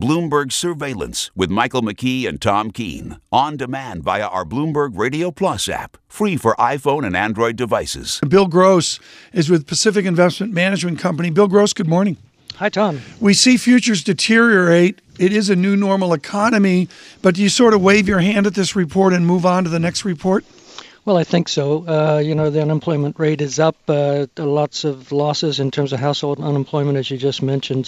Bloomberg Surveillance with Michael McKee and Tom Keene. On demand via our Bloomberg Radio Plus app. Free for iPhone and Android devices. Bill Gross is with Pacific Investment Management Company. Bill Gross, good morning. Hi, Tom. We see futures deteriorate. It is a new normal economy, but do you sort of wave your hand at this report and move on to the next report? Well, I think so. The unemployment rate is up. Lots of losses in terms of household unemployment, as you just mentioned,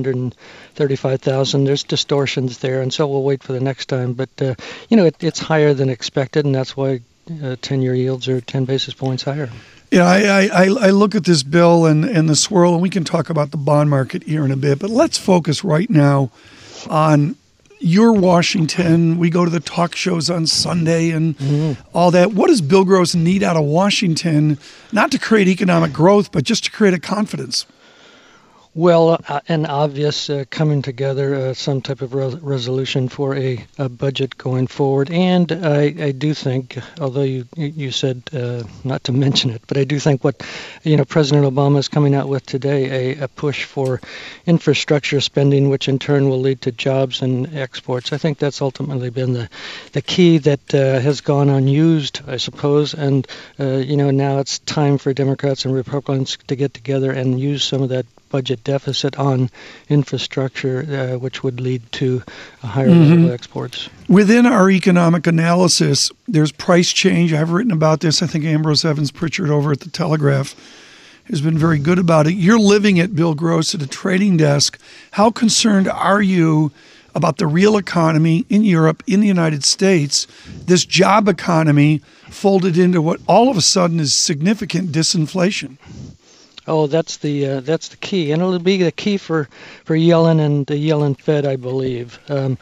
735,000. There's distortions there, and so we'll wait for the next time. But, it's higher than expected, and that's why 10-year yields are 10 basis points higher. Yeah, I look at this bill and the swirl, and we can talk about the bond market here in a bit, but let's focus right now on your Washington. We go to the talk shows on Sunday and all that. What does Bill Gross need out of Washington, not to create economic growth, but just to create a confidence? Well, an obvious coming together, some type of resolution for a budget going forward. And I do think, although you said not to mention it, but I do think what President Obama is coming out with today, a push for infrastructure spending, which in turn will lead to jobs and exports. I think that's ultimately been the key that has gone unused, I suppose. And, now it's time for Democrats and Republicans to get together and use some of that budget deficit on infrastructure, which would lead to a higher level of exports. Within our economic analysis, there's price change. I've written about this. I think Ambrose Evans Pritchard over at the Telegraph has been very good about it. You're living it, Bill Gross, at a trading desk. How concerned are you about the real economy in Europe, in the United States, this job economy folded into what all of a sudden is significant disinflation? Oh, that's the key, and it'll be the key for Yellen and the Yellen Fed, I believe. In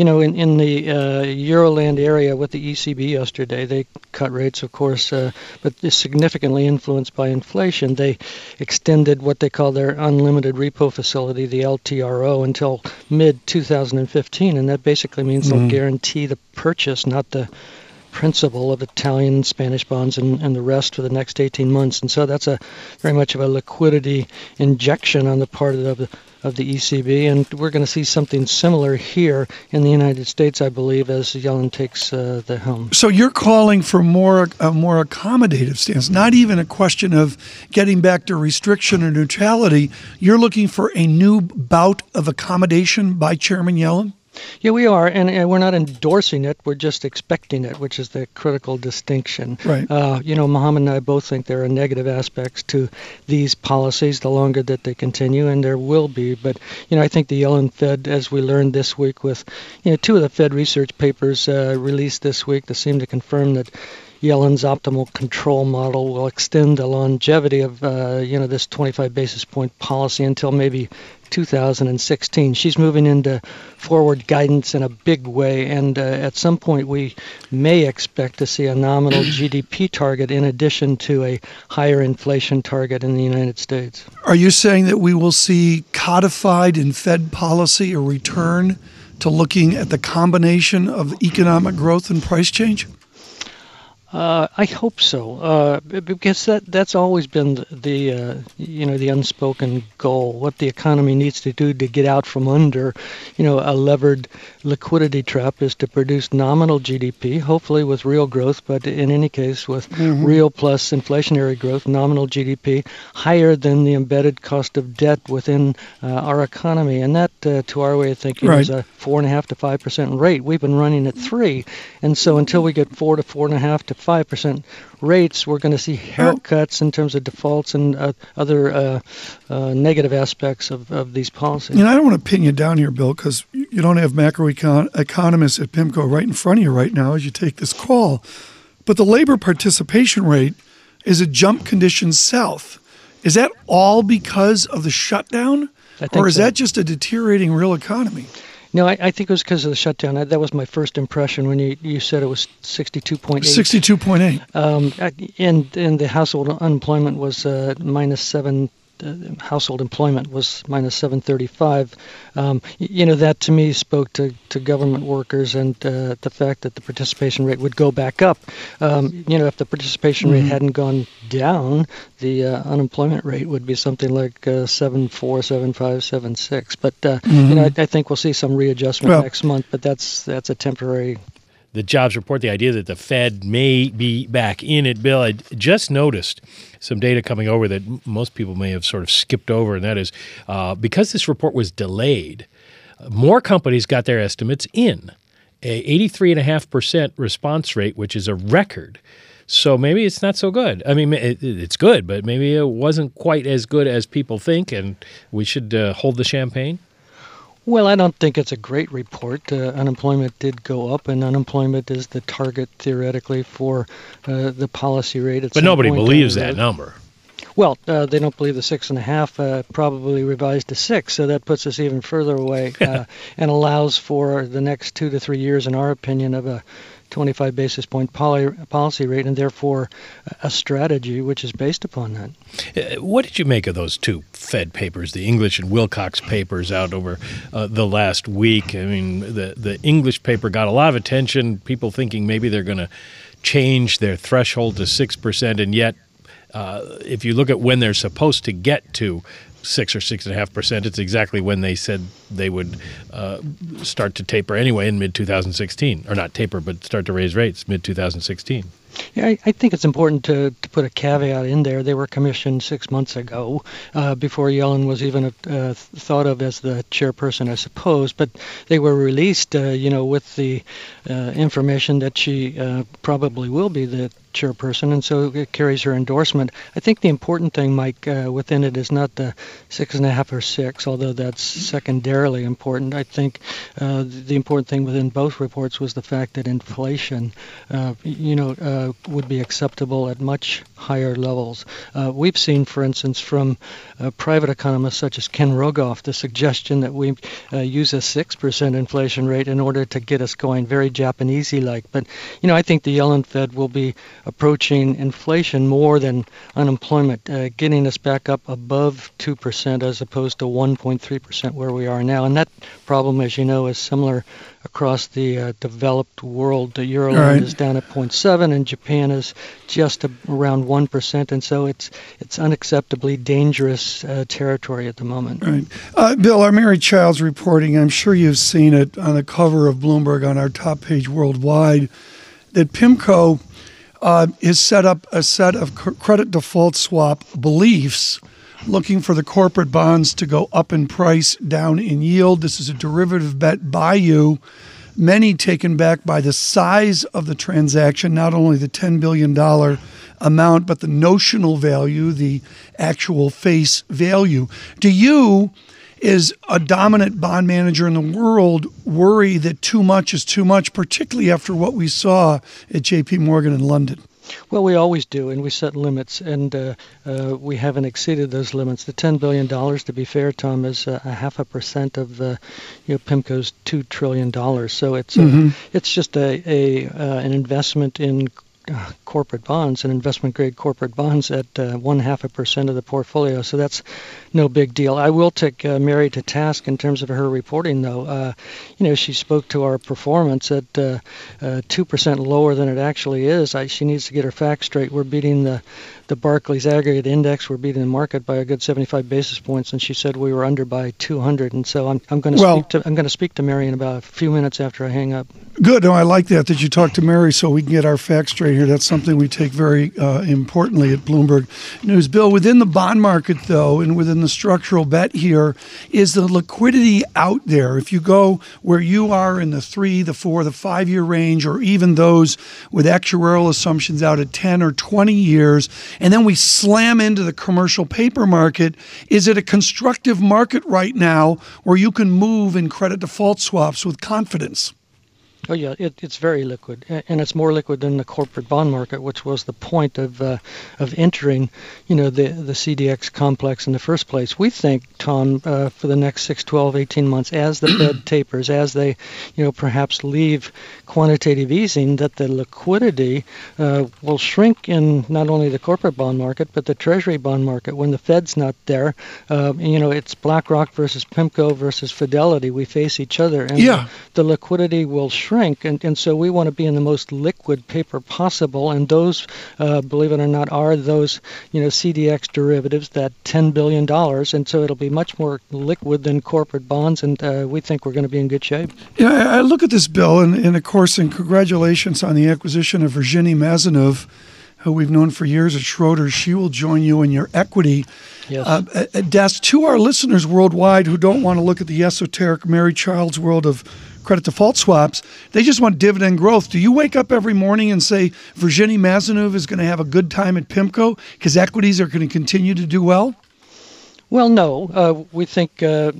the Euroland area with the ECB yesterday, they cut rates, of course, but is significantly influenced by inflation. They extended what they call their unlimited repo facility, the LTRO, until mid-2015, and that basically means they'll guarantee the purchase, not the principal of Italian and Spanish bonds and the rest for the next 18 months. And so that's a very much of a liquidity injection on the part of the ECB. And we're going to see something similar here in the United States, I believe, as Yellen takes the helm. So you're calling for a more accommodative stance, not even a question of getting back to restriction or neutrality. You're looking for a new bout of accommodation by Chairman Yellen? Yeah, we are, and we're not endorsing it. We're just expecting it, which is the critical distinction. Right. Mohammed and I both think there are negative aspects to these policies the longer that they continue, and there will be. But, I think the Yellen Fed, as we learned this week with, two of the Fed research papers released this week that seem to confirm that Yellen's optimal control model will extend the longevity of, this 25 basis point policy until maybe 2016. She's moving into forward guidance in a big way, and at some point we may expect to see a nominal GDP target in addition to a higher inflation target in the United States. Are you saying that we will see codified in Fed policy a return to looking at the combination of economic growth and price change? I hope so, because that's always been the unspoken goal. What the economy needs to do to get out from under, a levered liquidity trap is to produce nominal GDP, hopefully with real growth, but in any case with real plus inflationary growth, nominal GDP higher than the embedded cost of debt within our economy, and that, to our way of thinking, is a 4.5% to 5% rate. We've been running at 3%, and so until we get 4 to 4.5% to 5% rates, we're going to see haircuts in terms of defaults and other negative aspects of these policies. I don't want to pin you down here, Bill, because you don't have macroeconomists at PIMCO right in front of you right now as you take this call. But the labor participation rate is a jump condition south. Is that all because of the shutdown? Or is that just a deteriorating real economy? No, I think it was because of the shutdown. That was my first impression when you said it was 62.8. 62.8. And the household unemployment was minus 7 household employment was minus 735. That to me spoke to government workers and the fact that the participation rate would go back up. If the participation rate hadn't gone down, the unemployment rate would be something like 7.4, 7.5, 7.6. But I think we'll see some readjustment next month. But that's a temporary. The jobs report, the idea that the Fed may be back in it, Bill, I just noticed some data coming over that most people may have sort of skipped over, and that is because this report was delayed, more companies got their estimates in, a 83.5% response rate, which is a record. So maybe it's not so good. I mean, it's good, but maybe it wasn't quite as good as people think, and we should hold the champagne. Well, I don't think it's a great report. Unemployment did go up, and unemployment is the target theoretically for the policy rate. But nobody believes that number. Well, they don't believe the 6.5, probably revised to 6, so that puts us even further away and allows for the next 2 to 3 years, in our opinion, of a 25 basis point policy rate, and therefore a strategy which is based upon that. What did you make of those two Fed papers, the English and Wilcox papers out over the last week? I mean, the English paper got a lot of attention, people thinking maybe they're going to change their threshold to 6%, and yet if you look at when they're supposed to get to 6 or 6.5%, it's exactly when they said they would start to taper anyway in mid-2016. Or not taper, but start to raise rates mid-2016. Yeah, I think it's important to put a caveat in there. They were commissioned 6 months ago, before Yellen was even thought of as the chairperson, I suppose. But they were released, with the information that she probably will be the chairperson, and so it carries her endorsement. I think the important thing, Mike, within it is not the 6.5 or 6, although that's secondarily important. I think the important thing within both reports was the fact that inflation, would be acceptable at much higher levels. We've seen, for instance, from private economists such as Ken Rogoff, the suggestion that we use a 6% inflation rate in order to get us going, very Japanese-like. But, I think the Yellen Fed will be approaching inflation more than unemployment, getting us back up above 2% as opposed to 1.3% where we are now. And that problem, as you know, is similar across the developed world. The Euroland is down at 0.7, and Japan is just around 1%, and so it's unacceptably dangerous territory at the moment. Right. Bill, our Mary Childs reporting, I'm sure you've seen it on the cover of Bloomberg on our top page worldwide, that PIMCO has set up a set of credit default swap beliefs looking for the corporate bonds to go up in price, down in yield. This is a derivative bet by you, many taken back by the size of the transaction, not only the $10 billion amount, but the notional value, the actual face value. Do you, as a dominant bond manager in the world, worry that too much is too much, particularly after what we saw at JP Morgan in London? Well, we always do, and we set limits, and we haven't exceeded those limits. The $10 billion, to be fair, Tom, is 0.5% of PIMCO's $2 trillion. So it's just an investment in corporate bonds and investment-grade corporate bonds at 0.5% of the portfolio. So that's no big deal. I will take Mary to task in terms of her reporting, though. She spoke to our performance at 2% lower than it actually is. She needs to get her facts straight. We're beating the Barclays aggregate index. We're beating the market by a good 75 basis points, and she said we were under by 200. And so I'm going to speak to Mary in about a few minutes after I hang up. Good. No, I like that you talk to Mary so we can get our facts straight here. That's something we take very importantly at Bloomberg News. Bill, within the bond market, though, and within the structural bet here, is the liquidity out there. If you go where you are in the 3, the 4, the 5-year range, or even those with actuarial assumptions out at 10 or 20 years, and then we slam into the commercial paper market, is it a constructive market right now where you can move in credit default swaps with confidence? Oh yeah, it's very liquid, and it's more liquid than the corporate bond market, which was the point of entering, the CDX complex in the first place. We think, Tom, for the next 6, 12, 18 months, as the Fed tapers, as they, perhaps leave quantitative easing, that the liquidity will shrink in not only the corporate bond market but the Treasury bond market. When the Fed's not there, it's BlackRock versus PIMCO versus Fidelity. We face each other, and the liquidity will shrink. And so we want to be in the most liquid paper possible, and those, believe it or not, are those CDX derivatives, that $10 billion, and so it'll be much more liquid than corporate bonds, and we think we're going to be in good shape. Yeah, I look at this, Bill, and of course, and congratulations on the acquisition of Virginie Mazeneuve, who we've known for years at Schroders. She will join you in your equity desk. To our listeners worldwide who don't want to look at the esoteric Mary Child's world of credit default swaps, they just want dividend growth. Do you wake up every morning and say Virginie Mazeneuve is going to have a good time at PIMCO because equities are going to continue to do well? Well, no. We think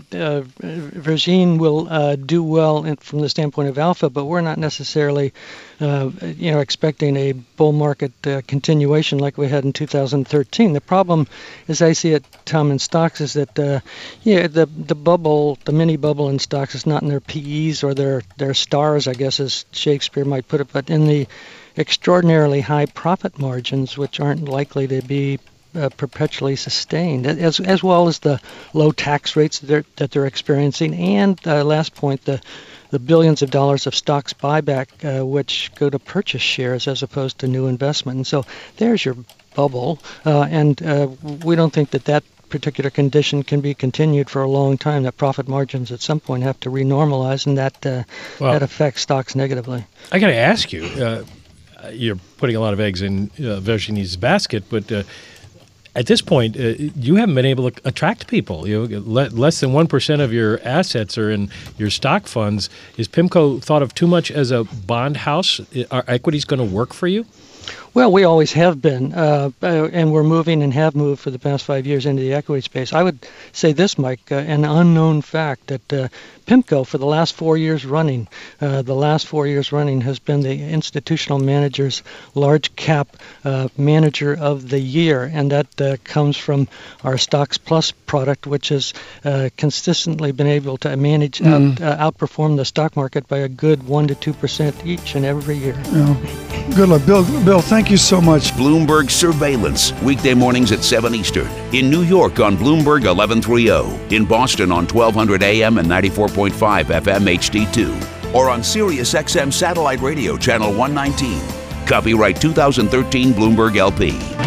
Virginie will do well from the standpoint of alpha, but we're not necessarily, expecting a bull market continuation like we had in 2013. The problem, as I see it, Tom, in stocks is that, the bubble, the mini bubble in stocks is not in their PEs or their stars, I guess, as Shakespeare might put it, but in the extraordinarily high profit margins, which aren't likely to be perpetually sustained, as well as the low tax rates that they're experiencing, and last point, the billions of dollars of stocks buyback, which go to purchase shares as opposed to new investment. And so there's your bubble, and we don't think that particular condition can be continued for a long time. That profit margins at some point have to renormalize, and that affects stocks negatively. I got to ask you, you're putting a lot of eggs in Virginie's basket, but at this point, you haven't been able to attract people. Less than 1% of your assets are in your stock funds. Is PIMCO thought of too much as a bond house? Are equities going to work for you? Well, we always have been, and we're moving and have moved for the past 5 years into the equity space. I would say this, Mike, an unknown fact that PIMCO for the last 4 years running, has been the institutional manager's large cap manager of the year, and that comes from our Stocks Plus product, which has consistently been able to manage outperform the stock market by a good 1% to 2% each and every year. Yeah. Good luck, Bill. Thank you so much. Bloomberg Surveillance, weekday mornings at 7 Eastern. In New York on Bloomberg 1130. In Boston on 1200 AM and 94.5 FM HD2. Or on Sirius XM Satellite Radio Channel 119. Copyright 2013 Bloomberg LP.